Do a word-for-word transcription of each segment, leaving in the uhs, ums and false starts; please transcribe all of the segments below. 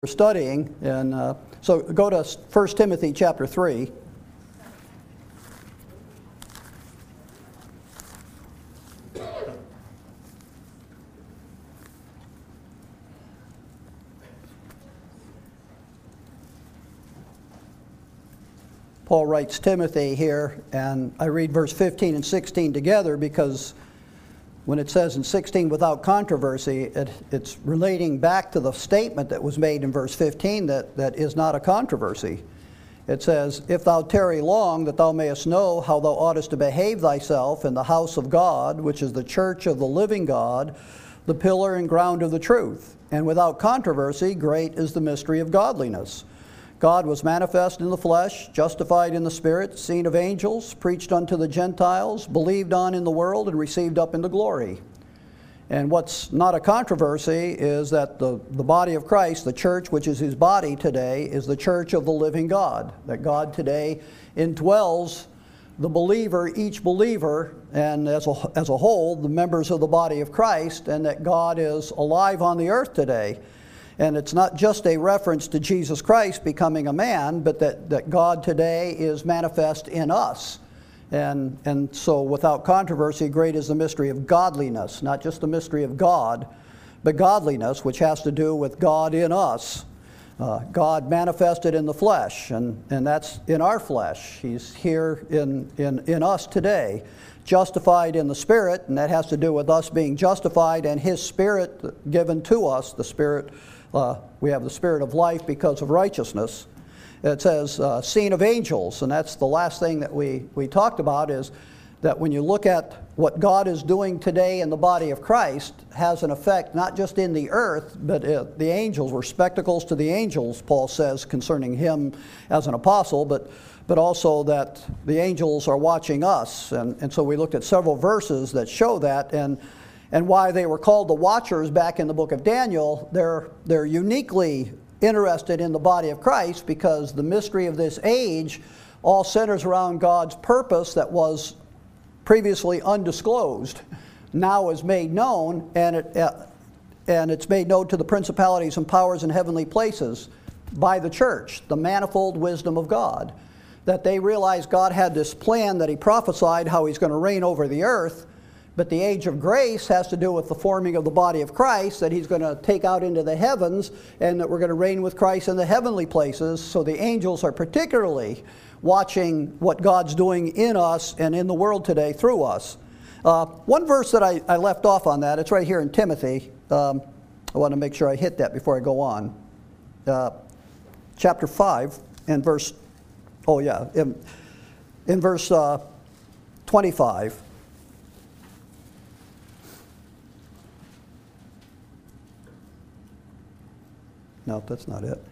We're studying, and uh, so go to First Timothy chapter three. Paul writes Timothy here, and I read verse fifteen and sixteen together because when it says in sixteen, without controversy, it, it's relating back to the statement that was made in verse fifteen that, that is not a controversy. It says, if thou tarry long, that thou mayest know how thou oughtest to behave thyself in the house of God, which is the church of the living God, the pillar and ground of the truth. And without controversy, great is the mystery of godliness. God was manifest in the flesh, justified in the Spirit, seen of angels, preached unto the Gentiles, believed on in the world, and received up into glory. And what's not a controversy is that the, the body of Christ, the church, which is his body today, is the church of the living God. That God today indwells the believer, each believer, and as a, as a whole, the members of the body of Christ, and that God is alive on the earth today. And it's not just a reference to Jesus Christ becoming a man, but that, that God today is manifest in us. And, and so without controversy, great is the mystery of godliness, not just the mystery of God, but godliness, which has to do with God in us. Uh, God manifested in the flesh, and, and that's in our flesh. He's here in, in, in us today. Justified in the Spirit, and that has to do with us being justified and His Spirit given to us, the Spirit. Uh, we have the Spirit of life because of righteousness. It says, uh, seen of angels, and that's the last thing that we, we talked about, is that when you look at what God is doing today in the body of Christ, has an effect not just in the earth, but uh, the angels. We're spectacles to the angels, Paul says, concerning him as an apostle, but, but also that the angels are watching us. And, and so we looked at several verses that show that, and And why they were called the Watchers back in the book of Daniel. They're, they're uniquely interested in the body of Christ because the mystery of this age all centers around God's purpose that was previously undisclosed, now is made known, and, it, uh, and it's made known to the principalities and powers in heavenly places by the church, the manifold wisdom of God. That they realize God had this plan that He prophesied how He's going to reign over the earth. But the age of grace has to do with the forming of the body of Christ that He's going to take out into the heavens, and that we're going to reign with Christ in the heavenly places. So the angels are particularly watching what God's doing in us and in the world today through us. Uh, one verse that I, I left off on that, it's right here in Timothy. Um, I want to make sure I hit that before I go on. Uh, chapter five and verse, oh yeah, in, in verse uh, twenty-five. No, that's not it.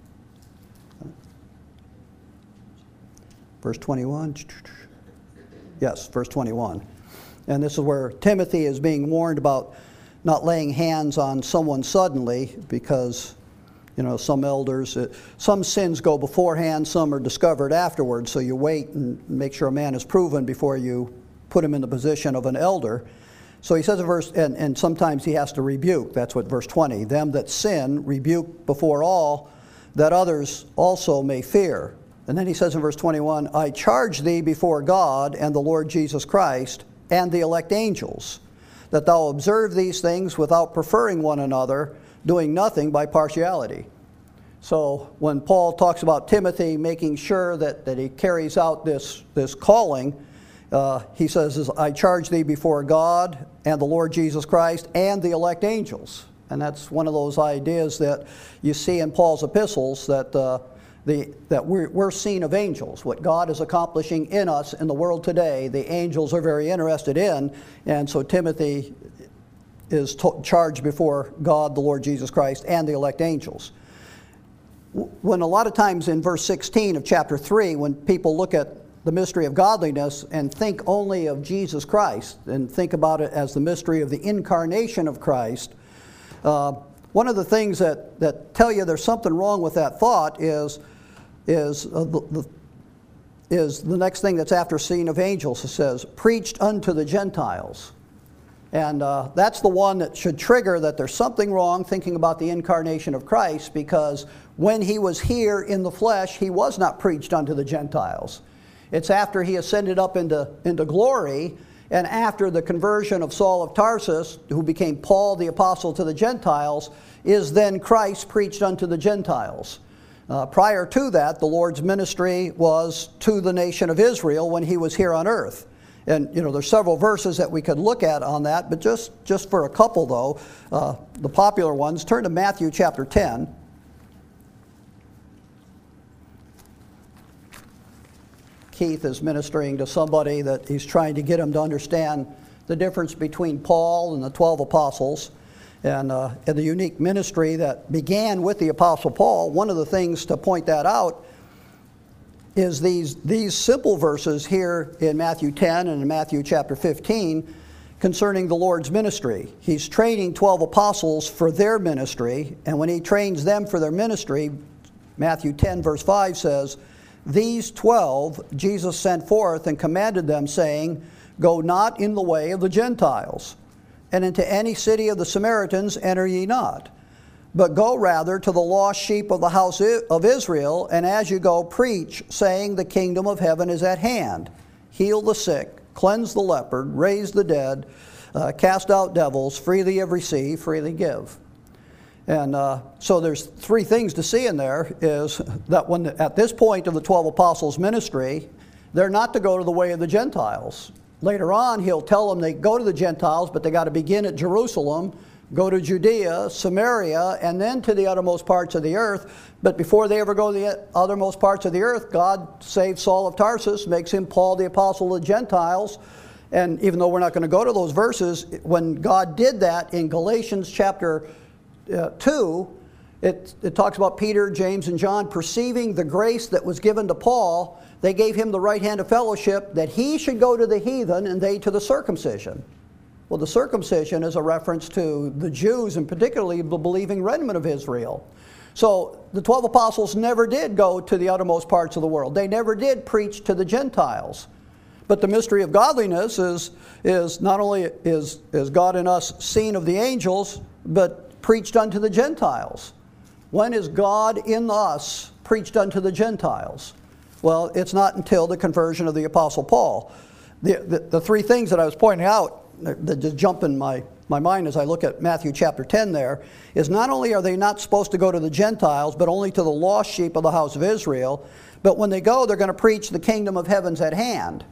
Verse twenty-one. Yes, verse twenty-one. And this is where Timothy is being warned about not laying hands on someone suddenly because, you know, some elders, uh, some sins go beforehand, some are discovered afterwards. So you wait and make sure a man is proven before you put him in the position of an elder. So he says in verse, and, and sometimes he has to rebuke. That's what verse twenty. Them that sin, rebuke before all, that others also may fear. And then he says in verse twenty-one, I charge thee before God and the Lord Jesus Christ and the elect angels, that thou observe these things without preferring one another, doing nothing by partiality. So when Paul talks about Timothy making sure that, that he carries out this, this calling, Uh, he says, I charge thee before God and the Lord Jesus Christ and the elect angels. And that's one of those ideas that you see in Paul's epistles, that, uh, the, that we're, we're seen of angels. What God is accomplishing in us in the world today, the angels are very interested in. And so Timothy is to- charged before God, the Lord Jesus Christ, and the elect angels. When a lot of times in verse sixteen of chapter three, when people look at the mystery of godliness and think only of Jesus Christ and think about it as the mystery of the incarnation of Christ, uh, one of the things that, that tell you there's something wrong with that thought is, is, uh, the, the, is the next thing that's after seen of angels. It says, preached unto the Gentiles. And uh, that's the one that should trigger that there's something wrong thinking about the incarnation of Christ, because when he was here in the flesh, he was not preached unto the Gentiles. It's after he ascended up into, into glory, and after the conversion of Saul of Tarsus, who became Paul the apostle to the Gentiles, is then Christ preached unto the Gentiles. Uh, prior to that, the Lord's ministry was to the nation of Israel when he was here on earth. And, you know, there's several verses that we could look at on that, but just, just for a couple, though, uh, the popular ones, turn to Matthew chapter ten. Keith is ministering to somebody that he's trying to get him to understand the difference between Paul and the twelve apostles, and, uh, and the unique ministry that began with the apostle Paul. One of the things to point that out is these, these simple verses here in Matthew ten and in Matthew chapter fifteen concerning the Lord's ministry. He's training twelve apostles for their ministry, and when he trains them for their ministry, Matthew ten verse five says, "These twelve Jesus sent forth and commanded them, saying, Go not in the way of the Gentiles, and into any city of the Samaritans enter ye not, but go rather to the lost sheep of the house of Israel, and as you go, preach, saying, The kingdom of heaven is at hand. Heal the sick, cleanse the leopard, raise the dead, uh, cast out devils, freely have received, freely give." And uh, so there's three things to see in there, is that when the, at this point of the twelve apostles' ministry, they're not to go to the way of the Gentiles. Later on, he'll tell them they go to the Gentiles, but they got to begin at Jerusalem, go to Judea, Samaria, and then to the uttermost parts of the earth. But before they ever go to the uttermost parts of the earth, God saves Saul of Tarsus, makes him Paul the apostle of the Gentiles. And even though we're not going to go to those verses, when God did that in Galatians chapter uh, two, it, it talks about Peter, James, and John perceiving the grace that was given to Paul. They gave him the right hand of fellowship that he should go to the heathen and they to the circumcision. Well, the circumcision is a reference to the Jews, and particularly the believing remnant of Israel. So the twelve apostles never did go to the uttermost parts of the world. They never did preach to the Gentiles. But the mystery of godliness is, is not only is, is God in us seen of the angels, but preached unto the Gentiles. When is God in us preached unto the Gentiles? Well, it's not until the conversion of the apostle Paul. The, the, the three things that I was pointing out that just jump in my, my mind as I look at Matthew chapter ten there, is not only are they not supposed to go to the Gentiles, but only to the lost sheep of the house of Israel, but when they go, they're going to preach the kingdom of heaven's at hand.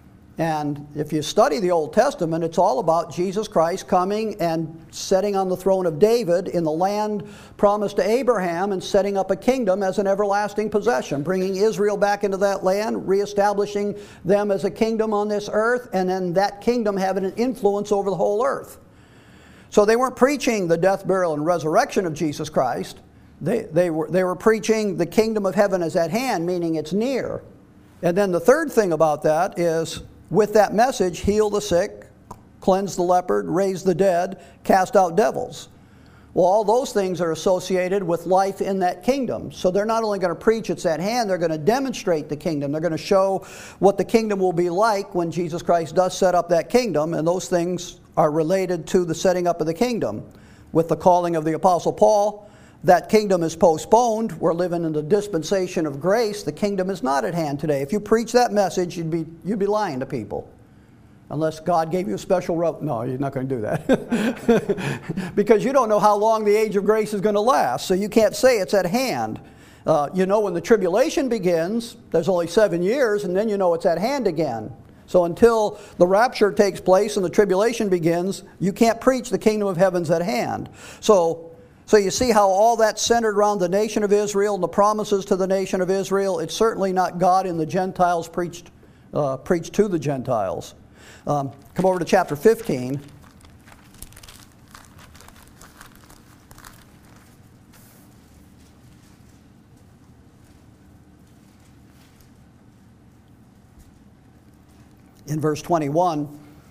And if you study the Old Testament, it's all about Jesus Christ coming and setting on the throne of David in the land promised to Abraham, and setting up a kingdom as an everlasting possession, bringing Israel back into that land, reestablishing them as a kingdom on this earth, and then that kingdom having an influence over the whole earth. So they weren't preaching the death, burial, and resurrection of Jesus Christ. They, they, were, they were preaching the kingdom of heaven is at hand, meaning it's near. And then the third thing about that is, with that message, heal the sick, cleanse the leopard, raise the dead, cast out devils. Well, all those things are associated with life in that kingdom. So they're not only going to preach it's at hand, they're going to demonstrate the kingdom. They're going to show what the kingdom will be like when Jesus Christ does set up that kingdom, and those things are related to the setting up of the kingdom. With the calling of the apostle Paul, that kingdom is postponed. We're living in the dispensation of grace. The kingdom is not at hand today. If you preach that message, you'd be, you'd be lying to people. Unless God gave you a special rub. No, you're not going to do that. Because you don't know how long the age of grace is going to last. So you can't say it's at hand. Uh, you know when the tribulation begins, there's only seven years, and then you know it's at hand again. So until the rapture takes place and the tribulation begins, you can't preach the kingdom of heaven's at hand. So So you see how all that's centered around the nation of Israel and the promises to the nation of Israel. It's certainly not God in the Gentiles preached, uh, preached to the Gentiles. Um, come over to chapter fifteen. In verse twenty-one,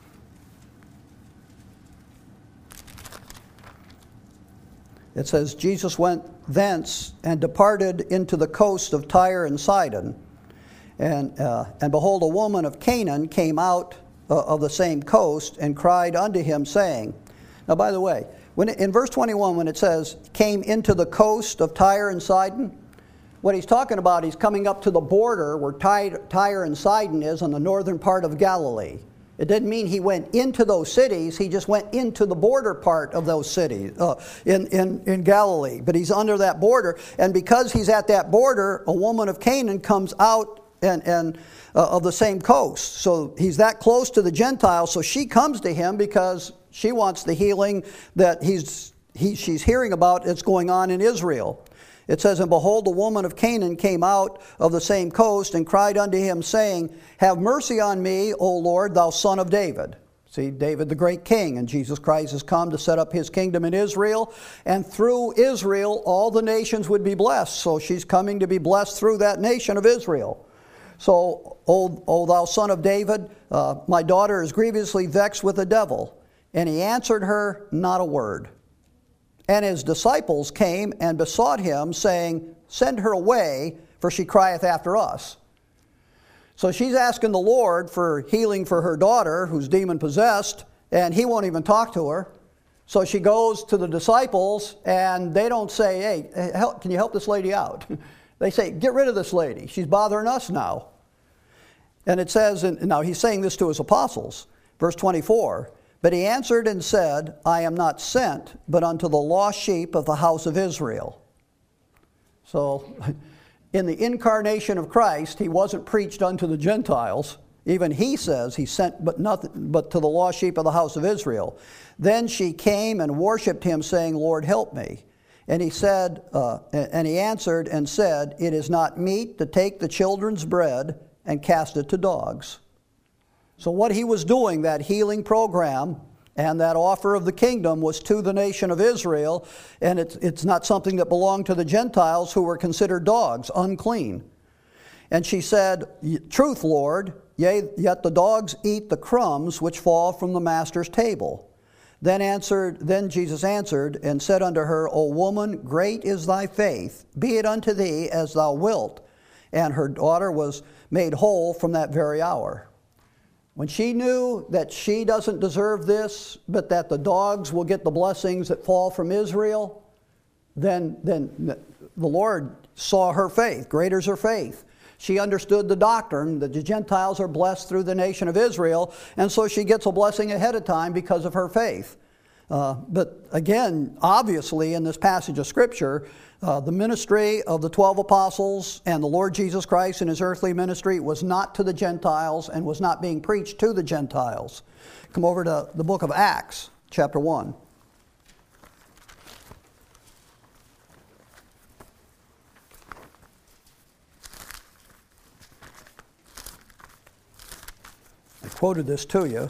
it says, Jesus went thence and departed into the coast of Tyre and Sidon. And, uh, and behold, a woman of Canaan came out uh, of the same coast, and cried unto him, saying, now by the way, when it, in verse twenty-one, when it says, came into the coast of Tyre and Sidon, what he's talking about, he's coming up to the border where Tyre, Tyre and Sidon is on the northern part of Galilee. It didn't mean he went into those cities, he just went into the border part of those cities uh, in, in, in Galilee. But he's under that border, and because he's at that border, a woman of Canaan comes out and, and uh, of the same coast. So he's that close to the Gentiles, so she comes to him because she wants the healing that he's, he, she's hearing about that's going on in Israel. It says, and behold, the woman of Canaan came out of the same coast and cried unto him, saying, have mercy on me, O Lord, thou son of David. See, David the great king, and Jesus Christ has come to set up his kingdom in Israel, and through Israel all the nations would be blessed. So she's coming to be blessed through that nation of Israel. So, O, o thou son of David, uh, my daughter is grievously vexed with the devil. And he answered her not a word. And his disciples came and besought him, saying, send her away, for she crieth after us. So she's asking the Lord for healing for her daughter, who's demon-possessed, and he won't even talk to her. So she goes to the disciples, and they don't say, hey, help, can you help this lady out? They say, get rid of this lady. She's bothering us now. And it says, and now he's saying this to his apostles, verse twenty-four, but he answered and said, I am not sent, but unto the lost sheep of the house of Israel. So, in the incarnation of Christ, he wasn't preached unto the Gentiles. Even he says he sent but nothing but to the lost sheep of the house of Israel. Then she came and worshipped him, saying, Lord, help me. And he said, uh, and he answered and said, it is not meet to take the children's bread and cast it to dogs. So what he was doing, that healing program and that offer of the kingdom, was to the nation of Israel, and it's, it's not something that belonged to the Gentiles, who were considered dogs, unclean. And she said, truth, Lord, yea, yet the dogs eat the crumbs which fall from the master's table. Then answered, then Jesus answered and said unto her, O woman, great is thy faith, be it unto thee as thou wilt. And her daughter was made whole from that very hour. When she knew that she doesn't deserve this, but that the dogs will get the blessings that fall from Israel, then, then the Lord saw her faith. Greater is her faith. She understood the doctrine that the Gentiles are blessed through the nation of Israel, and so she gets a blessing ahead of time because of her faith. Uh, but again, obviously in this passage of Scripture, uh, the ministry of the twelve apostles and the Lord Jesus Christ in his earthly ministry was not to the Gentiles and was not being preached to the Gentiles. Come over to the book of Acts, chapter one. I quoted this to you.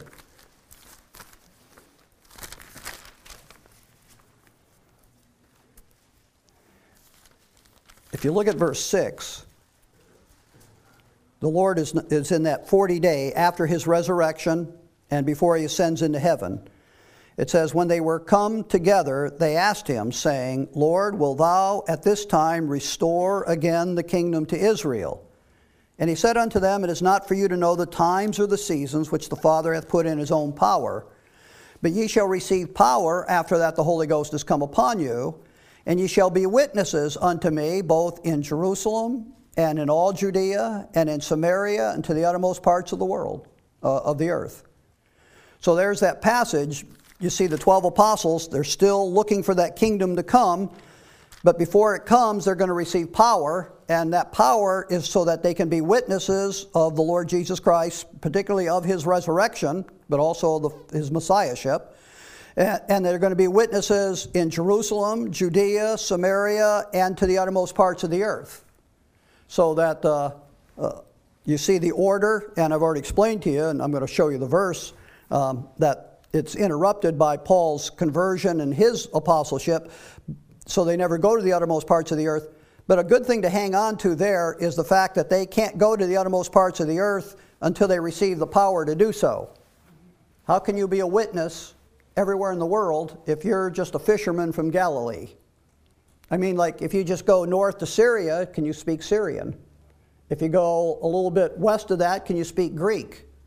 If you look at verse six, the Lord is, is in that forty day after his resurrection and before he ascends into heaven. It says, when they were come together, they asked him, saying, Lord, wilt thou at this time restore again the kingdom to Israel? And he said unto them, it is not for you to know the times or the seasons which the Father hath put in his own power, but ye shall receive power after that the Holy Ghost is come upon you, and ye shall be witnesses unto me both in Jerusalem and in all Judea and in Samaria and to the uttermost parts of the world, uh, of the earth. So there's that passage. You see the twelve apostles, they're still looking for that kingdom to come, but before it comes, they're going to receive power, and that power is so that they can be witnesses of the Lord Jesus Christ, particularly of his resurrection, but also the, his messiahship. And they're going to be witnesses in Jerusalem, Judea, Samaria, and to the uttermost parts of the earth. So that uh, uh, you see the order, and I've already explained to you, and I'm going to show you the verse, um, that it's interrupted by Paul's conversion and his apostleship, so they never go to the uttermost parts of the earth. But a good thing to hang on to there is the fact that they can't go to the uttermost parts of the earth until they receive the power to do so. How can you be a witness everywhere in the world if you're just a fisherman from Galilee? I mean, like, if you just go north to Syria, can you speak Syrian? If you go a little bit west of that, can you speak Greek?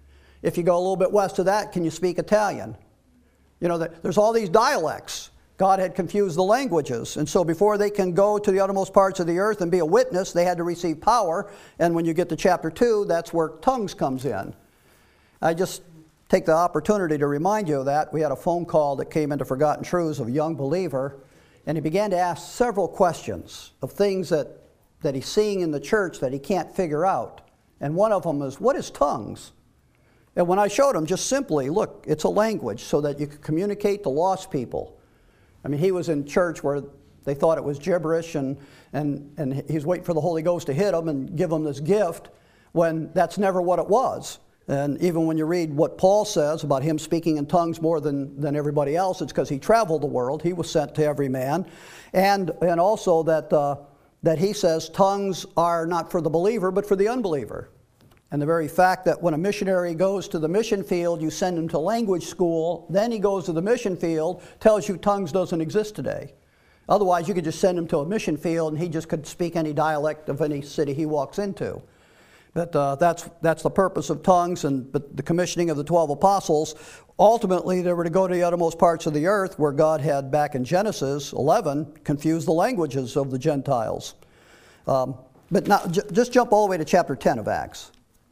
If you go a little bit west of that, can you speak Italian? You know, there's all these dialects. God had confused the languages. And so before they can go to the uttermost parts of the earth and be a witness, they had to receive power. And when you get to chapter two, that's where tongues comes in. I just take the opportunity to remind you of that. We had a phone call that came into Forgotten Truths of a young believer, and he began to ask several questions of things that, that he's seeing in the church that he can't figure out. And one of them is, what is tongues? And when I showed him, just simply, look, it's a language so that you can communicate to lost people. I mean, he was in church where they thought it was gibberish, and, and, and he's waiting for the Holy Ghost to hit him and give him this gift, when that's never what it was. And even when you read what Paul says about him speaking in tongues more than, than everybody else, it's because he traveled the world. He was sent to every man. And, and also that, uh, that he says tongues are not for the believer, but for the unbeliever. And the very fact that when a missionary goes to the mission field, you send him to language school, then he goes to the mission field, tells you tongues doesn't exist today. Otherwise, you could just send him to a mission field and he just could speak any dialect of any city he walks into. But uh, that's, that's the purpose of tongues, and but the commissioning of the twelve apostles. Ultimately, they were to go to the uttermost parts of the earth, where God had, back in Genesis eleven, confused the languages of the Gentiles. Um, but now, j- just jump all the way to chapter ten of Acts.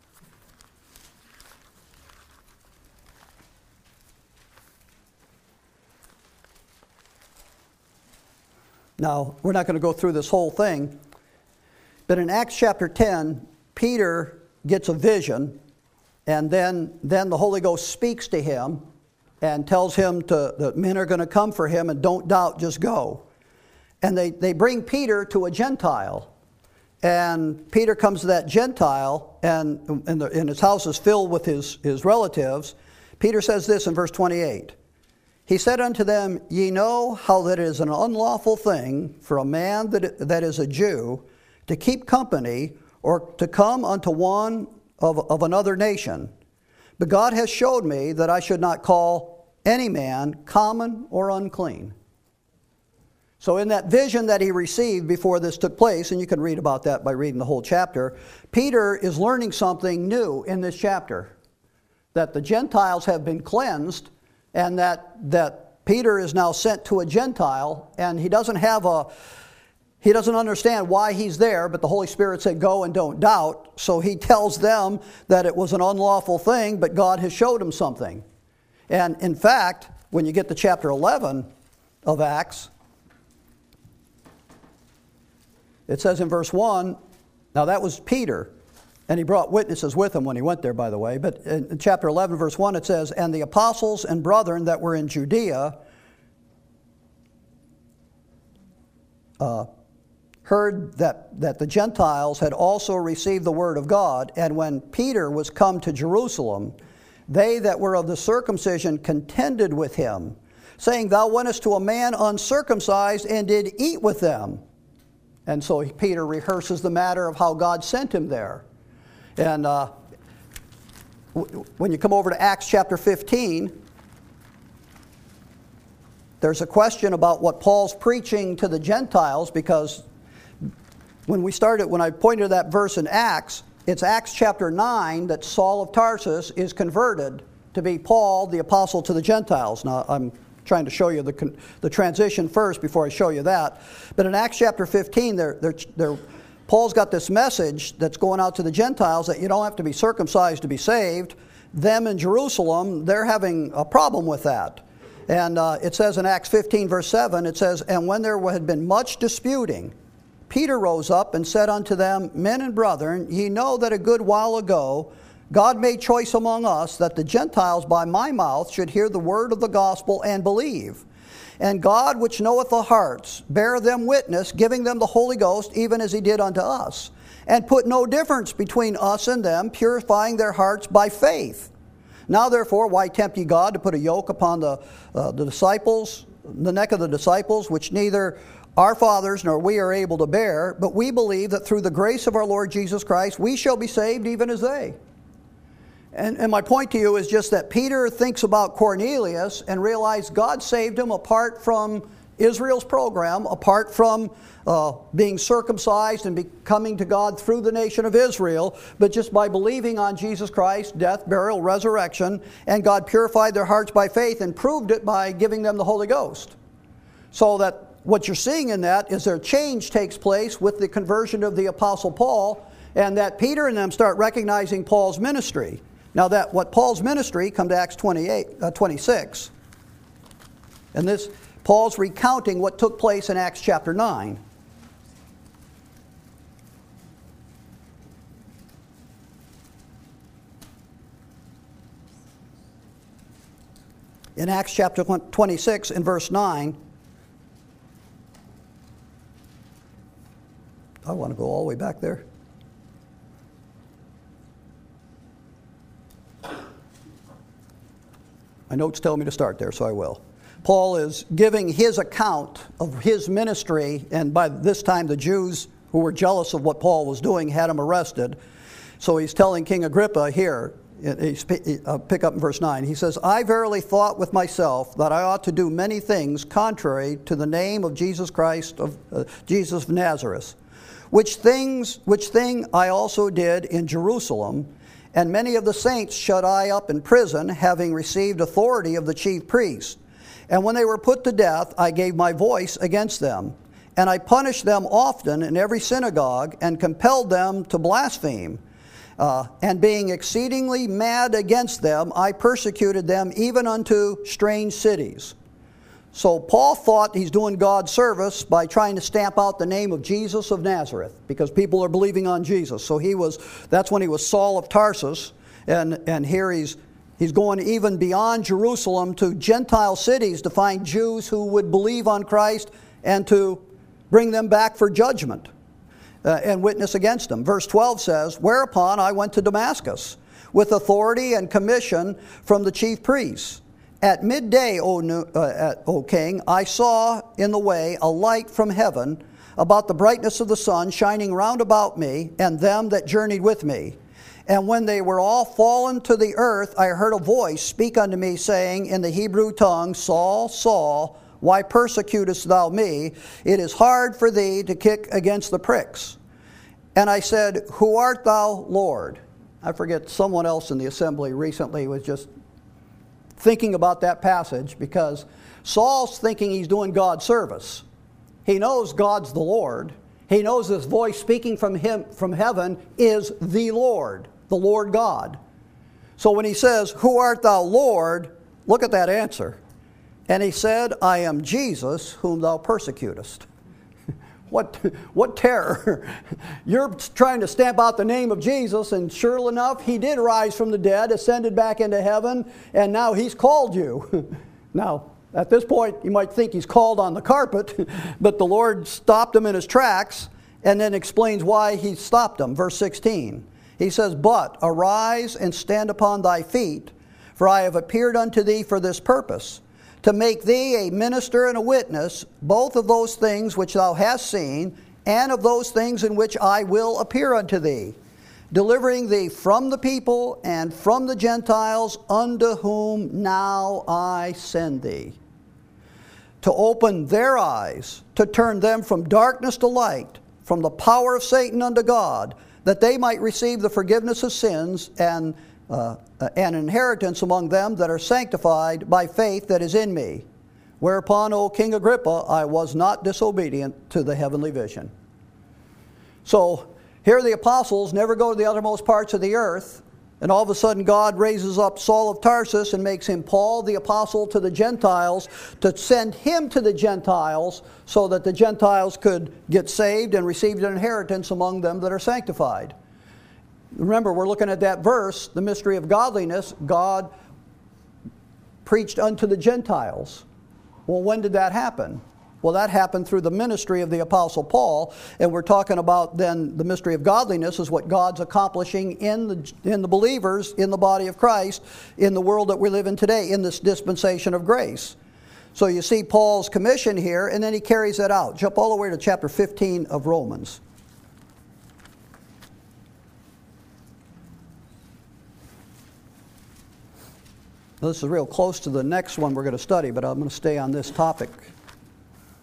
Now, we're not going to go through this whole thing, but in Acts chapter ten, Peter gets a vision, and then, then the Holy Ghost speaks to him and tells him to, that men are going to come for him, and don't doubt, just go. And they, they bring Peter to a Gentile, and Peter comes to that Gentile, and, and, the, and his house is filled with his, his relatives. Peter says this in verse twenty-eight. He said unto them, Ye know how that it is an unlawful thing for a man that, that is a Jew to keep company or to come unto one of, of another nation. But God has showed me that I should not call any man common or unclean. So in that vision that he received before this took place, and you can read about that by reading the whole chapter, Peter is learning something new in this chapter. That the Gentiles have been cleansed, and that, that Peter is now sent to a Gentile, and he doesn't have a, he doesn't understand why he's there, but the Holy Spirit said, go and don't doubt. So he tells them that it was an unlawful thing, but God has showed him something. And in fact, when you get to chapter eleven of Acts, it says in verse one, now that was Peter. And he brought witnesses with him when he went there, by the way. But in chapter eleven, verse one, it says, And the apostles and brethren that were in Judea uh, heard that, that the Gentiles had also received the word of God. And when Peter was come to Jerusalem, they that were of the circumcision contended with him, saying, Thou wentest to a man uncircumcised and did eat with them. And so Peter rehearses the matter of how God sent him there. And uh, w- when you come over to Acts chapter fifteen, there's a question about what Paul's preaching to the Gentiles, because when we started, when I pointed to that verse in Acts, it's Acts chapter nine that Saul of Tarsus is converted to be Paul, the apostle to the Gentiles. Now, I'm trying to show you the, the transition first before I show you that. But in Acts chapter fifteen, they're, they're, they're Paul's got this message that's going out to the Gentiles that you don't have to be circumcised to be saved. Them in Jerusalem, they're having a problem with that. And uh, it says in Acts fifteen, verse seven, it says, And when there had been much disputing, Peter rose up and said unto them, Men and brethren, ye know that a good while ago God made choice among us that the Gentiles by my mouth should hear the word of the gospel and believe. And God, which knoweth the hearts, bare them witness, giving them the Holy Ghost, even as he did unto us, and put no difference between us and them, purifying their hearts by faith. Now therefore, why tempt ye God to put a yoke upon the, uh, the disciples, the neck of the disciples, which neither our fathers nor we are able to bear, but we believe that through the grace of our Lord Jesus Christ, we shall be saved even as they. And, and my point to you is just that Peter thinks about Cornelius and realized God saved him apart from Israel's program, apart from uh, being circumcised and becoming to God through the nation of Israel, but just by believing on Jesus Christ, death, burial, resurrection, and God purified their hearts by faith and proved it by giving them the Holy Ghost. So that what you're seeing in that is their change takes place with the conversion of the Apostle Paul, and that Peter and them start recognizing Paul's ministry. Now that what Paul's ministry, come to Acts twenty-eight, uh, twenty-six, and this, Paul's recounting what took place in Acts chapter nine. In Acts chapter twenty-six, in verse nine, I want to go all the way back there. My notes tell me to start there, so I will. Paul is giving his account of his ministry, and by this time the Jews who were jealous of what Paul was doing had him arrested. So he's telling King Agrippa here, he's, uh, pick up in verse nine, he says, I verily thought with myself that I ought to do many things contrary to the name of Jesus Christ, of uh, Jesus of Nazareth, which things, which thing I also did in Jerusalem, and many of the saints shut I up in prison, having received authority of the chief priests. And when they were put to death, I gave my voice against them. And I punished them often in every synagogue, and compelled them to blaspheme. Uh, and being exceedingly mad against them, I persecuted them even unto strange cities. So Paul thought he's doing God's service by trying to stamp out the name of Jesus of Nazareth, because people are believing on Jesus. So he was, that's when he was Saul of Tarsus, and, and here he's, he's going even beyond Jerusalem to Gentile cities to find Jews who would believe on Christ and to bring them back for judgment uh, and witness against them. Verse twelve says, whereupon I went to Damascus with authority and commission from the chief priests. At midday, O, uh, O king, I saw in the way a light from heaven, about the brightness of the sun, shining round about me, and them that journeyed with me. And when they were all fallen to the earth, I heard a voice speak unto me, saying in the Hebrew tongue, Saul, Saul, why persecutest thou me? It is hard for thee to kick against the pricks. And I said, Who art thou, Lord? I forget, someone else in the assembly recently was just thinking about that passage, because Saul's thinking he's doing God's service. He knows God's the Lord. He knows this voice speaking from him from heaven is the Lord, the Lord God. So when he says, Who art thou, Lord? Look at that answer. And he said, I am Jesus whom thou persecutest. What, what terror. You're trying to stamp out the name of Jesus, and sure enough, he did rise from the dead, ascended back into heaven, and now he's called you. Now, at this point, you might think he's called on the carpet, but the Lord stopped him in his tracks and then explains why he stopped him. Verse sixteen, he says, But arise and stand upon thy feet, for I have appeared unto thee for this purpose, to make thee a minister and a witness, both of those things which thou hast seen, and of those things in which I will appear unto thee, delivering thee from the people and from the Gentiles, unto whom now I send thee, to open their eyes, to turn them from darkness to light, from the power of Satan unto God, that they might receive the forgiveness of sins and Uh, an inheritance among them that are sanctified by faith that is in me. Whereupon, O King Agrippa, I was not disobedient to the heavenly vision. So here the apostles never go to the uttermost parts of the earth, and all of a sudden God raises up Saul of Tarsus and makes him Paul the apostle to the Gentiles, to send him to the Gentiles so that the Gentiles could get saved and receive an inheritance among them that are sanctified. Remember, we're looking at that verse, the mystery of godliness, God preached unto the Gentiles. Well, when did that happen? Well, that happened through the ministry of the Apostle Paul, and we're talking about then the mystery of godliness is what God's accomplishing in the, in the believers, in the body of Christ, in the world that we live in today, in this dispensation of grace. So you see Paul's commission here, and then he carries that out. Jump all the way to chapter fifteen of Romans. This is real close to the next one we're going to study, but I'm going to stay on this topic.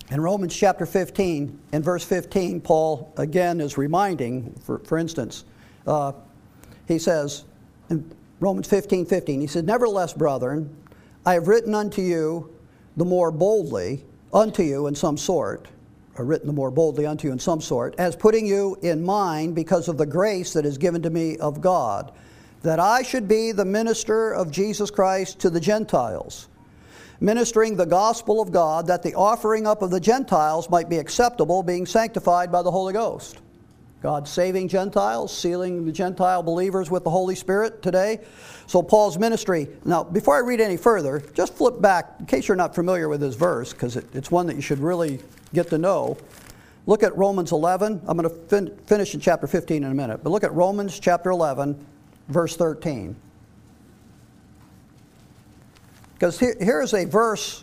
In Romans chapter fifteen, in verse fifteen, Paul again is reminding, for, for instance, uh, he says, in Romans fifteen, fifteen, he says, "Nevertheless, brethren, I have written unto you the more boldly, unto you in some sort, or written the more boldly unto you in some sort, as putting you in mind because of the grace that is given to me of God, that I should be the minister of Jesus Christ to the Gentiles, ministering the gospel of God, that the offering up of the Gentiles might be acceptable, being sanctified by the Holy Ghost." God saving Gentiles, sealing the Gentile believers with the Holy Spirit today. So Paul's ministry. Now, before I read any further, just flip back, in case you're not familiar with this verse, because it, it's one that you should really get to know. Look at Romans eleven. I'm going to fin- finish in chapter fifteen in a minute. But look at Romans chapter eleven, verse thirteen. Because here, here is a verse,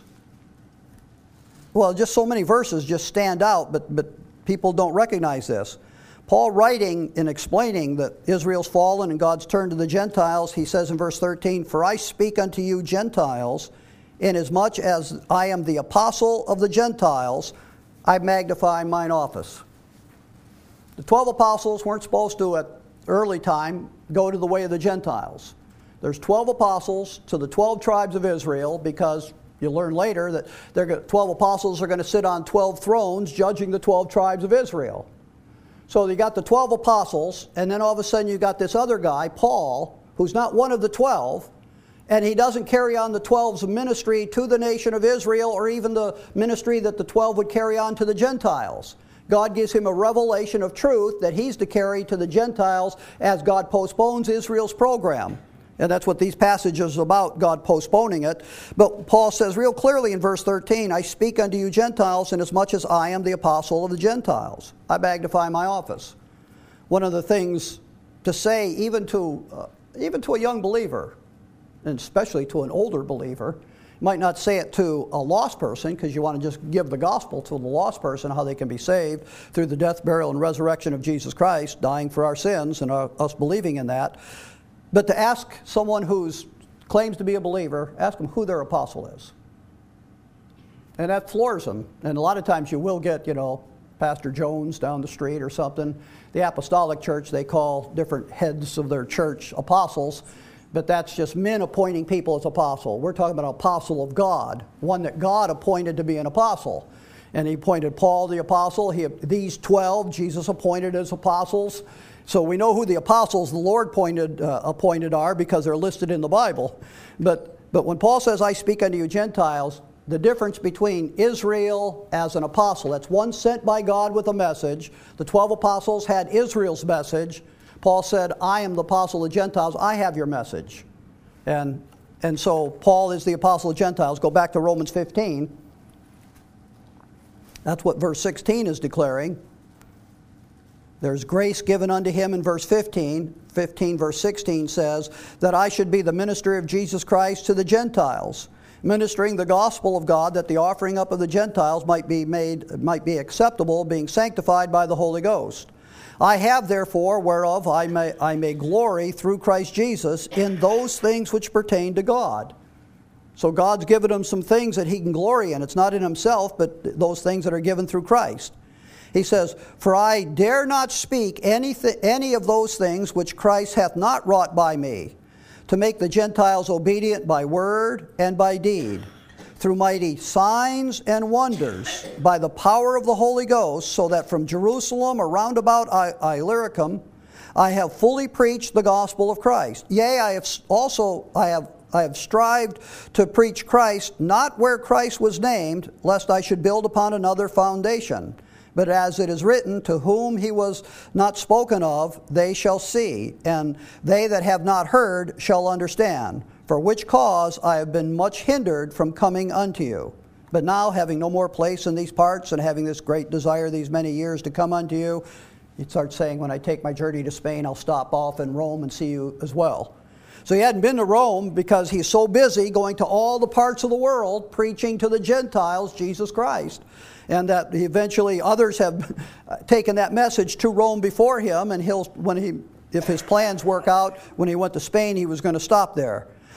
well, just so many verses just stand out, but, but people don't recognize this. Paul, writing and explaining that Israel's fallen and God's turned to the Gentiles, he says in verse thirteen, "For I speak unto you Gentiles, inasmuch as I am the apostle of the Gentiles, I magnify mine office." The twelve apostles weren't supposed to, at early time, go to the way of the Gentiles. There's twelve apostles to the twelve tribes of Israel, because you'll learn later that they're, twelve apostles are going to sit on twelve thrones judging the twelve tribes of Israel. So you got the twelve apostles, and then all of a sudden you got this other guy, Paul, who's not one of the twelve, and he doesn't carry on the twelve's ministry to the nation of Israel, or even the ministry that the twelve would carry on to the Gentiles. God gives him a revelation of truth that he's to carry to the Gentiles as God postpones Israel's program. And that's what these passages are about, God postponing it. But Paul says real clearly in verse thirteen, "I speak unto you Gentiles, inasmuch as I am the apostle of the Gentiles. I magnify my office." One of the things to say, even to, uh, even to a young believer, and especially to an older believer, you might not say it to a lost person, because you want to just give the gospel to the lost person, how they can be saved through the death, burial, and resurrection of Jesus Christ, dying for our sins, and our, us believing in that. But to ask someone who claims to be a believer, ask them who their apostle is. And that floors them. And a lot of times you will get, you know, Pastor Jones down the street or something. The Apostolic Church, they call different heads of their church apostles. But that's just men appointing people as apostle. We're talking about an apostle of God, one that God appointed to be an apostle. And he appointed Paul the apostle. He, these twelve, Jesus appointed as apostles. So we know who the apostles the Lord appointed, uh, appointed are, because they're listed in the Bible. But, but when Paul says, "I speak unto you Gentiles," the difference between Israel as an apostle, that's one sent by God with a message. The twelve apostles had Israel's message. Paul said, "I am the apostle of Gentiles. I have your message." And, and so Paul is the apostle of Gentiles. Go back to Romans fifteen. That's what verse sixteen is declaring. There's grace given unto him in verse fifteen. fifteen verse sixteen says, "That I should be the minister of Jesus Christ to the Gentiles, ministering the gospel of God, that the offering up of the Gentiles might be made, might be acceptable, being sanctified by the Holy Ghost. I have therefore, whereof I may, I may glory through Christ Jesus in those things which pertain to God." So God's given him some things that he can glory in. It's not in himself, but those things that are given through Christ. He says, "For I dare not speak any, th- any of those things which Christ hath not wrought by me, to make the Gentiles obedient by word and by deed, through mighty signs and wonders, by the power of the Holy Ghost, so that from Jerusalem around about I- Illyricum I have fully preached the gospel of Christ. Yea, I have also I have I have strived to preach Christ, not where Christ was named, lest I should build upon another foundation. But as it is written, to whom he was not spoken of, they shall see, and they that have not heard shall understand. For which cause I have been much hindered from coming unto you. But now, having no more place in these parts, and having this great desire these many years to come unto you," he starts saying, "When I take my journey to Spain, I'll stop off in Rome and see you as well." So he hadn't been to Rome because he's so busy going to all the parts of the world preaching to the Gentiles Jesus Christ. And that eventually others have taken that message to Rome before him, and he'll, when he, if his plans work out, when he went to Spain, he was going to stop there.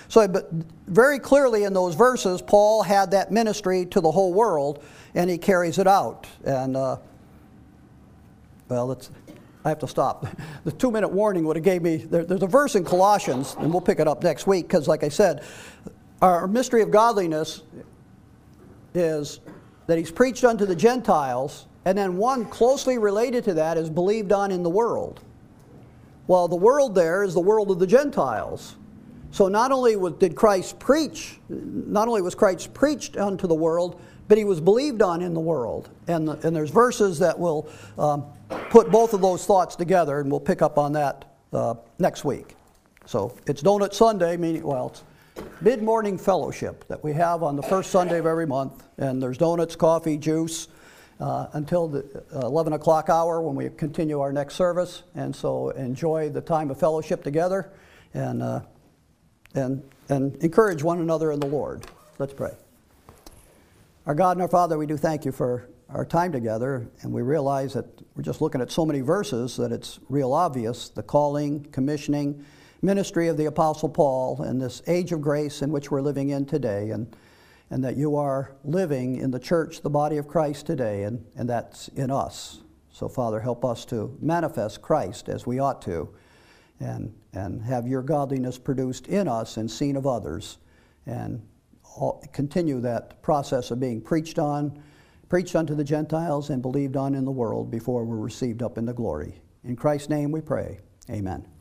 So, but very clearly in those verses, Paul had that ministry to the whole world, and he carries it out. And, uh, well, it's, I have to stop. The two-minute warning would have gave me, there, there's a verse in Colossians, and we'll pick it up next week, because like I said, our mystery of godliness is that he's preached unto the Gentiles, and then one closely related to that is believed on in the world. Well, the world there is the world of the Gentiles. So not only was, did Christ preach, not only was Christ preached unto the world, but he was believed on in the world. And, and there's verses that will um, put both of those thoughts together, and we'll pick up on that uh, next week. So it's Donut Sunday, meaning, well, it's mid-morning fellowship that we have on the first Sunday of every month. And there's donuts, coffee, juice, uh, until the eleven o'clock hour when we continue our next service. And so enjoy the time of fellowship together, and, uh, and, and encourage one another in the Lord. Let's pray. Our God and our Father, we do thank you for our time together, and we realize that we're just looking at so many verses that it's real obvious, the calling, commissioning, ministry of the Apostle Paul in this age of grace in which we're living in today, and, and that you are living in the church, the body of Christ today, and, and that's in us. So, Father, help us to manifest Christ as we ought to, and, and have your godliness produced in us and seen of others, and all, continue that process of being preached on, preached unto the Gentiles and believed on in the world before we're received up into glory. In Christ's name we pray. Amen.